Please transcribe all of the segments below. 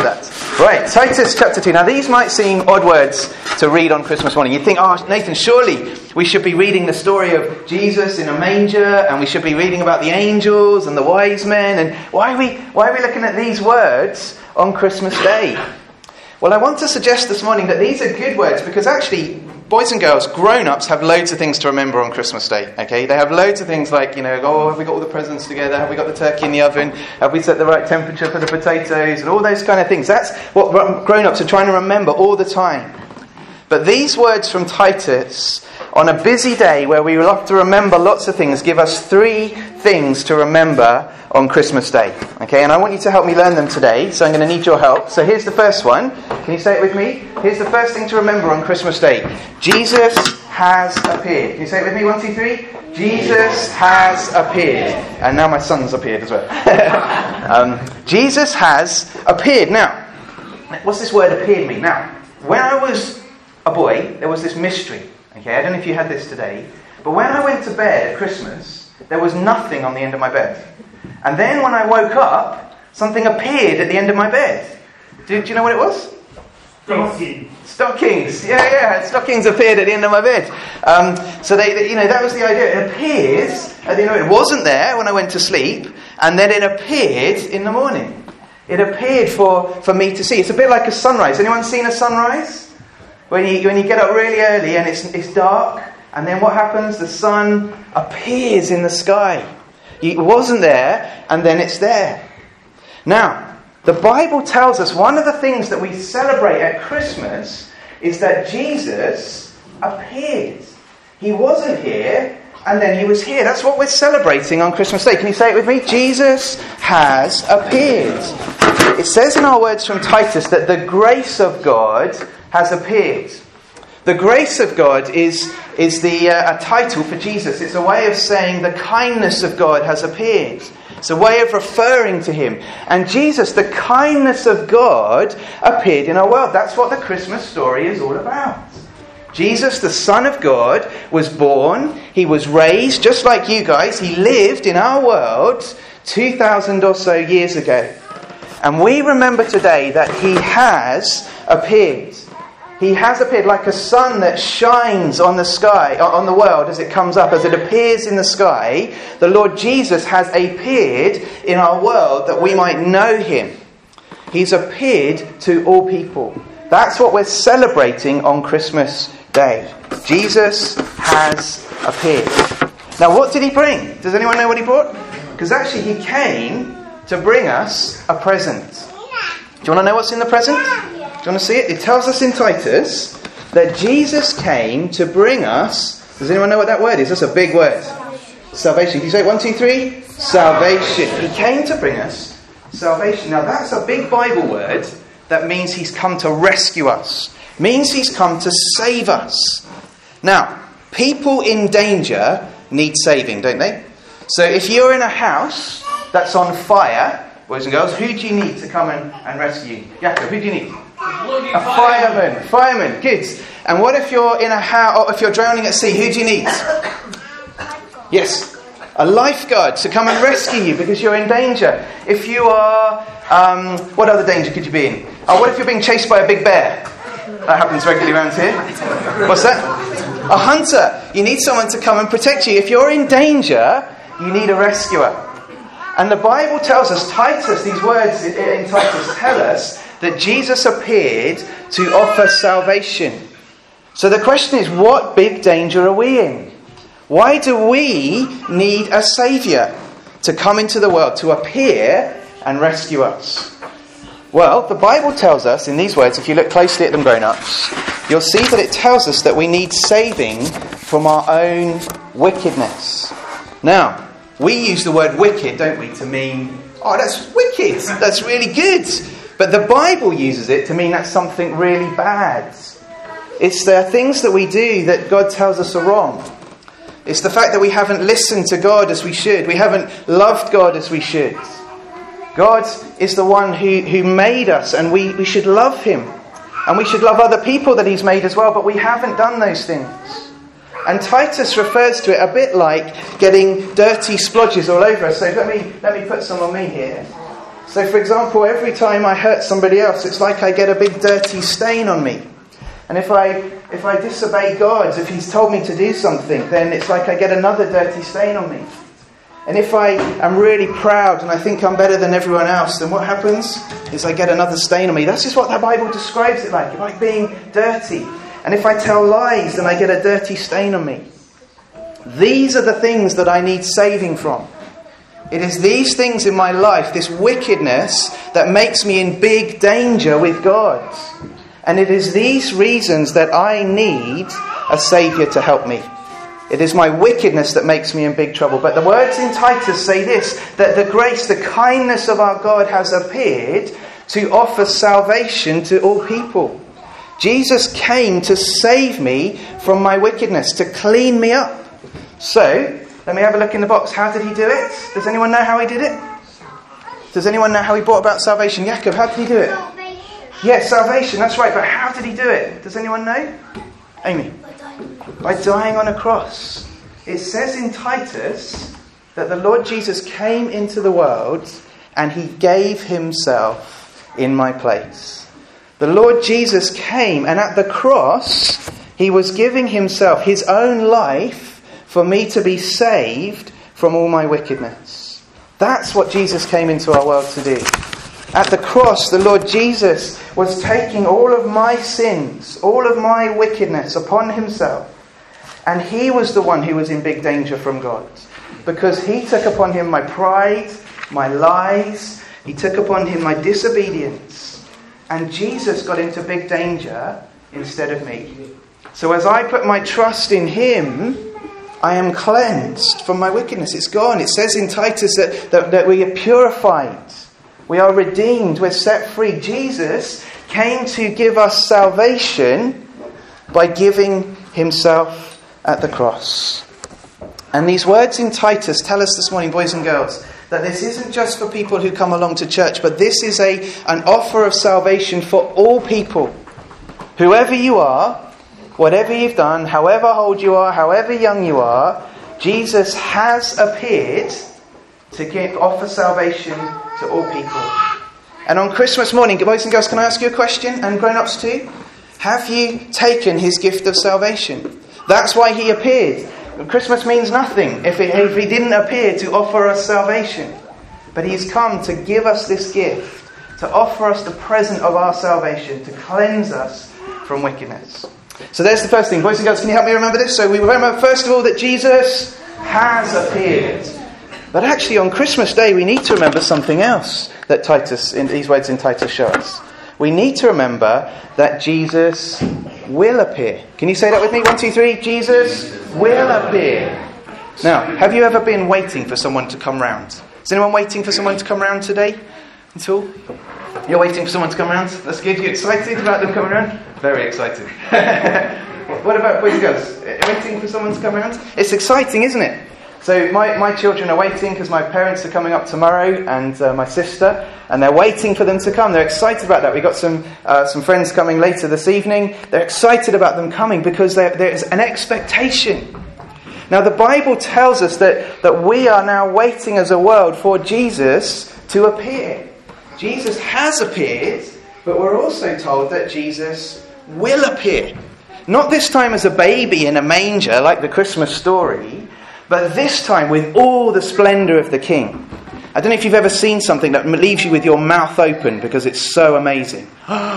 that. Right, Titus chapter 2. Now these might seem odd words to read on Christmas morning. You'd think, oh Nathan, surely we should be reading the story of Jesus in a manger, and we should be reading about the angels and the wise men, and why are we looking at these words on Christmas Day? Well, I want to suggest this morning that these are good words, because actually, boys and girls, grown-ups have loads of things to remember on Christmas Day, okay? They have loads of things like, have we got all the presents together? Have we got the turkey in the oven? Have we set the right temperature for the potatoes? And all those kind of things. That's what grown-ups are trying to remember all the time. But these words from Titus, on a busy day where we will have to remember lots of things, give us 3 things to remember on Christmas Day. Okay, and I want you to help me learn them today, so I'm going to need your help. So here's the first one. Can you say it with me? Here's the first thing to remember on Christmas Day. Jesus has appeared. Can you say it with me? 1, 2, 3. Jesus has appeared. And now my son's appeared as well. Jesus has appeared. Now, what's this word appeared mean? Now, when I was a boy, there was this mystery. Okay, I don't know if you had this today, but when I went to bed at Christmas, there was nothing on the end of my bed. And then when I woke up, something appeared at the end of my bed. Do you know what it was? Stockings. Yeah. Stockings appeared at the end of my bed. So that was the idea. It appears at the end of it. It wasn't there when I went to sleep, and then it appeared in the morning. It appeared for me to see. It's a bit like a sunrise. Anyone seen a sunrise? When you get up really early and it's dark, and then what happens? The sun appears in the sky. It wasn't there, and then it's there. Now, the Bible tells us one of the things that we celebrate at Christmas is that Jesus appeared. He wasn't here, and then he was here. That's what we're celebrating on Christmas Day. Can you say it with me? Jesus has appeared. It says in our words from Titus that the grace of God has appeared. The grace of God is a title for Jesus. It's a way of saying the kindness of God has appeared. It's a way of referring to him. And Jesus, the kindness of God, appeared in our world. That's what the Christmas story is all about. Jesus, the Son of God, was born. He was raised, just like you guys. He lived in our world 2,000 or so years ago. And we remember today that he has appeared. He has appeared like a sun that shines on the sky, on the world as it comes up, as it appears in the sky. The Lord Jesus has appeared in our world that we might know him. He's appeared to all people. That's what we're celebrating on Christmas Day. Jesus has appeared. Now, what did he bring? Does anyone know what he brought? Because actually he came to bring us a present. Do you want to know what's in the present? Do you want to see it? It tells us in Titus that Jesus came to bring us... Does anyone know what that word is? That's a big word. Salvation. Can you say it? 1, 2, 3? Salvation. He came to bring us salvation. Now that's a big Bible word that means he's come to rescue us. Means he's come to save us. Now, people in danger need saving, don't they? So if you're in a house that's on fire, boys and girls, who do you need to come and rescue you? Jakob, who do you need? A fireman. Good. And what if you're in a house, or if you're drowning at sea, who do you need? Yes, a lifeguard to come and rescue you because you're in danger. If you are, what other danger could you be in? What if you're being chased by a big bear? That happens regularly around here. What's that? A hunter. You need someone to come and protect you. If you're in danger, you need a rescuer. And the Bible tells us, Titus, these words in Titus tell us that Jesus appeared to offer salvation. So the question is, what big danger are we in? Why do we need a saviour to come into the world, to appear and rescue us? Well, the Bible tells us in these words, if you look closely at them grown-ups, you'll see that it tells us that we need saving from our own wickedness. Now, we use the word wicked, don't we, to mean, oh, that's wicked, that's really good. But the Bible uses it to mean that's something really bad. It's the things that we do that God tells us are wrong. It's the fact that we haven't listened to God as we should. We haven't loved God as we should. God is the one who made us, and we should love him. And we should love other people that he's made as well, but we haven't done those things. And Titus refers to it a bit like getting dirty splodges all over us. So let me put some on me here. So, for example, every time I hurt somebody else, it's like I get a big dirty stain on me. And if I disobey God, if He's told me to do something, then it's like I get another dirty stain on me. And if I am really proud and I think I'm better than everyone else, then what happens is I get another stain on me. That's just what the Bible describes it like being dirty. And if I tell lies, then I get a dirty stain on me. These are the things that I need saving from. It is these things in my life, this wickedness, that makes me in big danger with God. And it is these reasons that I need a Saviour to help me. It is my wickedness that makes me in big trouble. But the words in Titus say this, that the grace, the kindness of our God has appeared to offer salvation to all people. Jesus came to save me from my wickedness, to clean me up. So, let me have a look in the box. How did He do it? Does anyone know how He did it? Does anyone know how He brought about salvation? Jacob, how did He do it? Yes, salvation, that's right. But how did He do it? Does anyone know? Amy? By dying on a cross. It says in Titus that the Lord Jesus came into the world and He gave Himself in my place. The Lord Jesus came, and at the cross He was giving Himself, His own life, for me to be saved from all my wickedness. That's what Jesus came into our world to do. At the cross, the Lord Jesus was taking all of my sins, all of my wickedness upon Himself. And He was the one who was in big danger from God. Because He took upon Him my pride, my lies. He took upon Him my disobedience. And Jesus got into big danger instead of me. So as I put my trust in Him, I am cleansed from my wickedness. It's gone. It says in Titus that we are purified. We are redeemed. We're set free. Jesus came to give us salvation by giving Himself at the cross. And these words in Titus tell us this morning, boys and girls, that this isn't just for people who come along to church, but this is an offer of salvation for all people. Whoever you are, whatever you've done, however old you are, however young you are, Jesus has appeared to offer salvation to all people. And on Christmas morning, boys and girls, can I ask you a question? And grown-ups too? Have you taken His gift of salvation? That's why He appeared. Christmas means nothing if He didn't appear to offer us salvation. But He's come to give us this gift, to offer us the present of our salvation, to cleanse us from wickedness. So there's the first thing. Boys and girls, can you help me remember this? So we remember, first of all, that Jesus has appeared. But actually, on Christmas Day, we need to remember something else that these words in Titus show us. We need to remember that Jesus will appear. Can you say that with me? 1, 2, 3. Jesus will appear. Now, have you ever been waiting for someone to come round? Is anyone waiting for someone to come round today at all? You're waiting for someone to come round? That's good. You excited about them coming round? Very excited. What about boys and girls? Waiting for someone to come round? It's exciting, isn't it? So my children are waiting because my parents are coming up tomorrow, and my sister, and they're waiting for them to come. They're excited about that. We've got some friends coming later this evening. They're excited about them coming because there's an expectation. Now the Bible tells us that we are now waiting as a world for Jesus to appear. Jesus has appeared, but we're also told that Jesus will appear. Not this time as a baby in a manger like the Christmas story, but this time with all the splendour of the King. I don't know if you've ever seen something that leaves you with your mouth open because it's so amazing.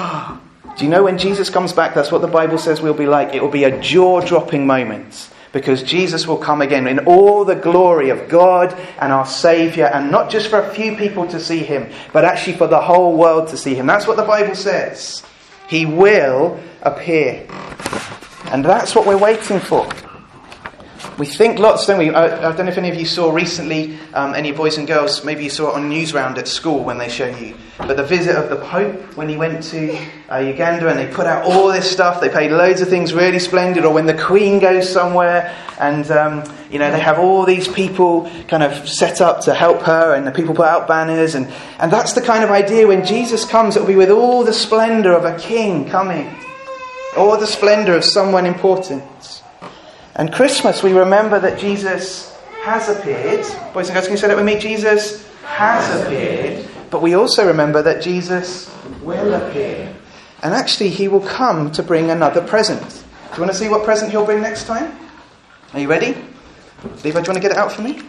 Do you know when Jesus comes back, that's what the Bible says we'll be like? It will be a jaw-dropping moment. Because Jesus will come again in all the glory of God and our Saviour, and not just for a few people to see Him, but actually for the whole world to see Him. That's what the Bible says. He will appear. And that's what we're waiting for. We think lots, don't we? I don't know if any of you saw recently, any boys and girls, maybe you saw it on Newsround at school when they show you. But the visit of the Pope when he went to Uganda, and they put out all this stuff. They paid loads of things really splendid. Or when the Queen goes somewhere and, they have all these people kind of set up to help her, and the people put out banners. And that's the kind of idea when Jesus comes, it will be with all the splendour of a king coming. All the splendour of someone important. And Christmas, we remember that Jesus has appeared. Boys and girls, can you say that with me? Jesus has appeared But we also remember that Jesus will appear. And actually, he will come to bring another present. Do you want to see what present he'll bring next time? Are you ready? Levi, do you want to get it out for me?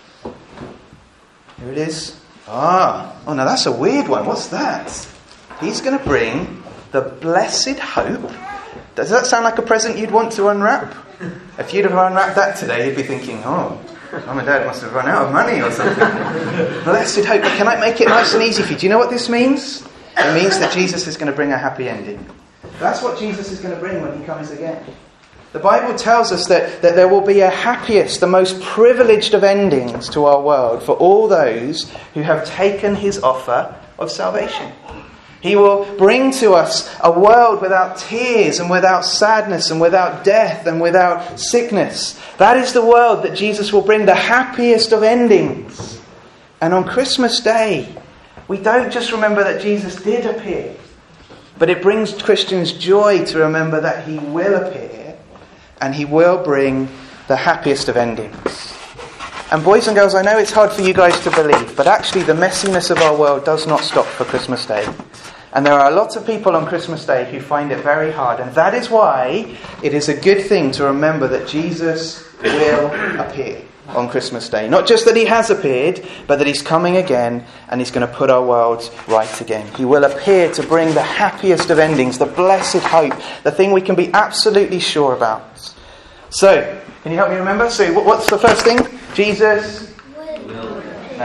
Here it is. Oh, no, that's a weird one. What's that? He's going to bring the blessed hope. Does that sound like a present you'd want to unwrap? If you'd have unwrapped that today, you'd be thinking, oh, Mum and Dad must have run out of money or something. Blessed hope. But can I make it nice and easy for you? Do you know what this means? It means that Jesus is going to bring a happy ending. That's what Jesus is going to bring when he comes again. The Bible tells us that there will be a happiest, the most privileged of endings to our world for all those who have taken his offer of salvation. He will bring to us a world without tears and without sadness and without death and without sickness. That is the world that Jesus will bring, the happiest of endings. And on Christmas Day, we don't just remember that Jesus did appear, but it brings Christians joy to remember that he will appear and he will bring the happiest of endings. And boys and girls, I know it's hard for you guys to believe, but actually the messiness of our world does not stop for Christmas Day. And there are lots of people on Christmas Day who find it very hard. And that is why it is a good thing to remember that Jesus will appear on Christmas Day. Not just that he has appeared, but that he's coming again and he's going to put our world right again. He will appear to bring the happiest of endings, the blessed hope, the thing we can be absolutely sure about. So, can you help me remember? So, what's the first thing? Jesus will. No.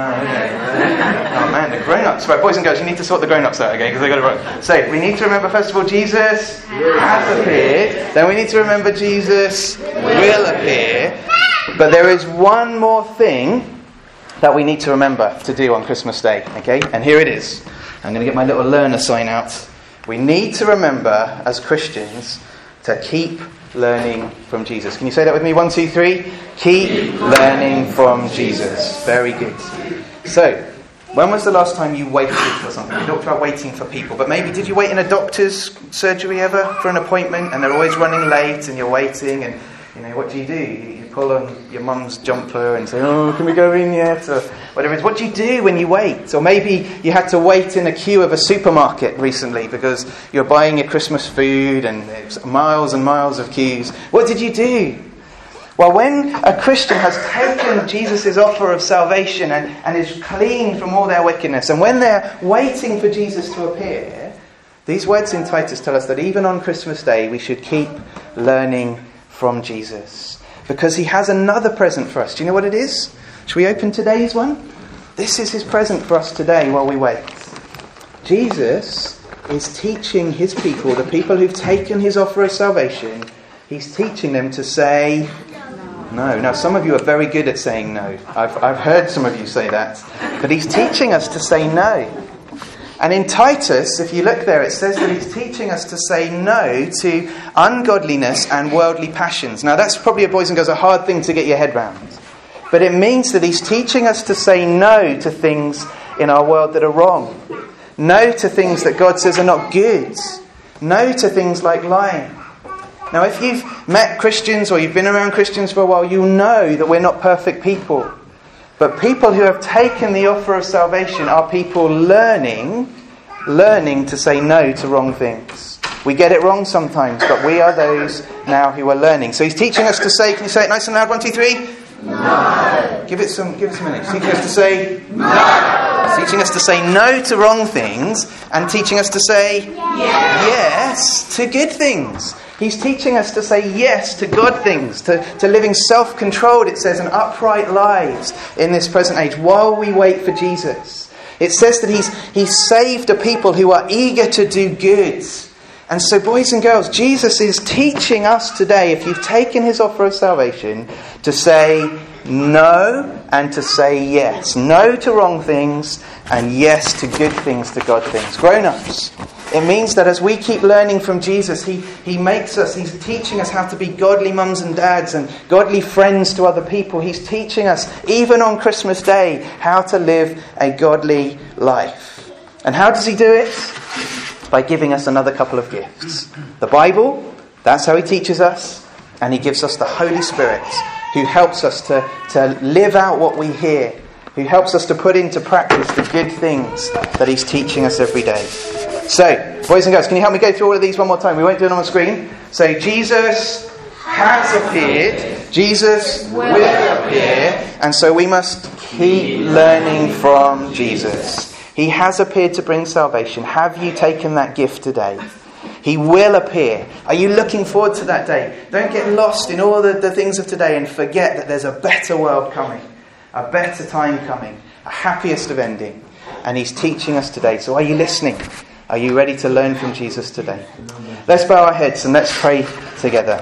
Oh man, the grown-ups. Right, boys and girls, you need to sort the grown-ups out, okay? Because they got it right. So, we need to remember, first of all, Jesus has appeared. Then we need to remember Jesus will appear. But there is one more thing that we need to remember to do on Christmas Day, okay? And here it is. I'm going to get my little learner sign out. We need to remember, as Christians, to keep learning from Jesus. Can you say that with me? 1, 2, 3. Keep learning from Jesus. Very good. So, when was the last time you waited for something? We talked about waiting for people, but maybe did you wait in a doctor's surgery ever for an appointment and they're always running late and you're waiting and, you know, what do? You pull on your mum's jumper and say, oh, can we go in yet? Or whatever it is. What do you do when you wait? Or maybe you had to wait in a queue of a supermarket recently because you're buying your Christmas food and there's miles and miles of queues. What did you do? Well, when a Christian has taken Jesus' offer of salvation and is clean from all their wickedness, and when they're waiting for Jesus to appear, these words in Titus tell us that even on Christmas Day we should keep learning from Jesus. Because he has another present for us. Do you know what it is? Should we open today's one? This is his present for us today while we wait. Jesus is teaching his people, the people who've taken his offer of salvation, he's teaching them to say no. Now, some of you are very good at saying no. I've heard some of you say that. But he's teaching us to say no. And in Titus, if you look there, it says that he's teaching us to say no to ungodliness and worldly passions. Now, that's probably, boys and girls, a hard thing to get your head round. But it means that he's teaching us to say no to things in our world that are wrong. No to things that God says are not good. No to things like lying. Now, if you've met Christians or you've been around Christians for a while, you'll know that we're not perfect people. But people who have taken the offer of salvation are people learning to say no to wrong things. We get it wrong sometimes, but we are those now who are learning. So he's teaching us to say, can you say it nice and loud? 1, 2, 3? No. Give it a minute. He's teaching us to say no. He's teaching us to say no to wrong things and teaching us to say yes to good things. He's teaching us to say yes to God things, to living self-controlled, it says, and upright lives in this present age while we wait for Jesus. It says that he's saved a people who are eager to do good. And so, boys and girls, Jesus is teaching us today, if you've taken his offer of salvation, to say no and to say yes. No to wrong things and yes to good things, to God things. Grown-ups. It means that as we keep learning from Jesus, he makes us, he's teaching us how to be godly mums and dads and godly friends to other people. He's teaching us, even on Christmas Day, how to live a godly life. And how does he do it? By giving us another couple of gifts. The Bible, that's how he teaches us. And he gives us the Holy Spirit, who helps us to live out what we hear who helps us to put into practice the good things that he's teaching us every day. So, boys and girls, can you help me go through all of these one more time? We won't do it on the screen. So, Jesus has appeared. Jesus will appear. And so we must keep learning from Jesus. He has appeared to bring salvation. Have you taken that gift today? He will appear. Are you looking forward to that day? Don't get lost in all the things of today and forget that there's a better world coming. A better time coming. A happiest of ending. And he's teaching us today. So are you listening? Are you ready to learn from Jesus today? Let's bow our heads and let's pray together.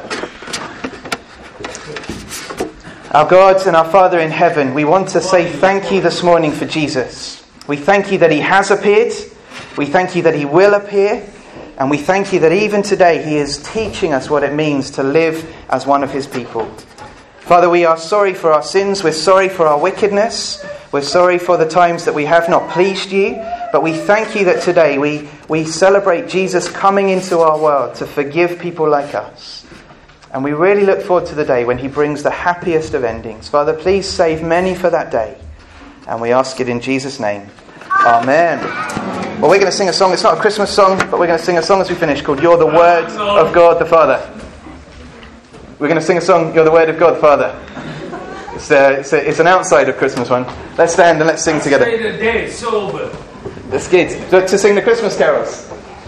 Our God and our Father in heaven, we want to say thank you this morning for Jesus. We thank you that he has appeared. We thank you that he will appear. And we thank you that even today he is teaching us what it means to live as one of his people. Father, we are sorry for our sins. We're sorry for our wickedness. We're sorry for the times that we have not pleased you. But we thank you that today we celebrate Jesus coming into our world to forgive people like us. And we really look forward to the day when he brings the happiest of endings. Father, please save many for that day. And we ask it in Jesus' name. Amen. Well, we're going to sing a song. It's not a Christmas song, but we're going to sing a song as we finish called You're the Word of God the Father. We're going to sing a song, You're the Word of God the Father. It's an outside of Christmas one. Let's stand and let's sing together. That's good. To sing the Christmas carols.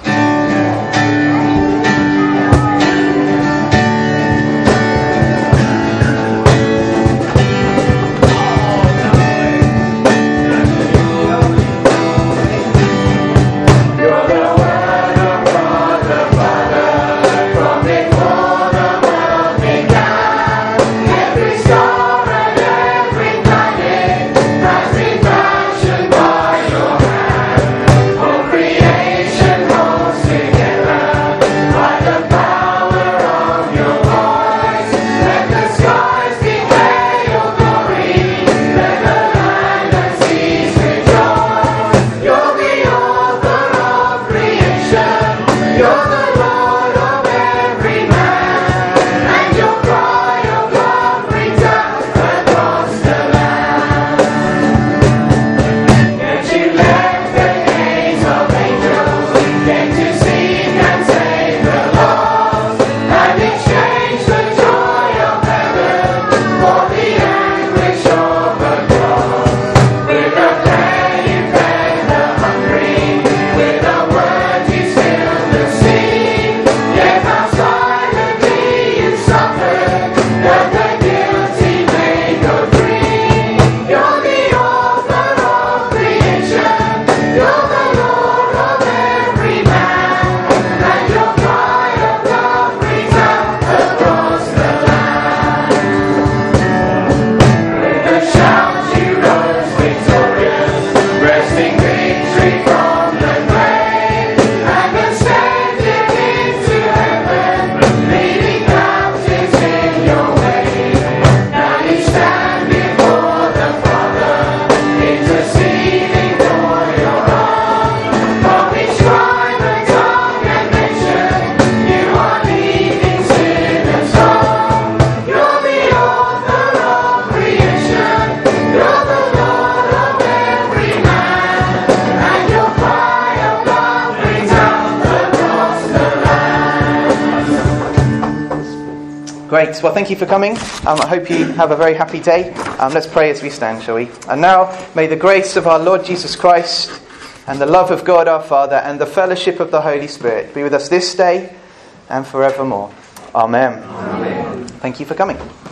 Great. Well, thank you for coming. I hope you have a very happy day. Let's pray as we stand, shall we? And now, may the grace of our Lord Jesus Christ and the love of God our Father and the fellowship of the Holy Spirit be with us this day and forevermore. Amen. Amen. Thank you for coming.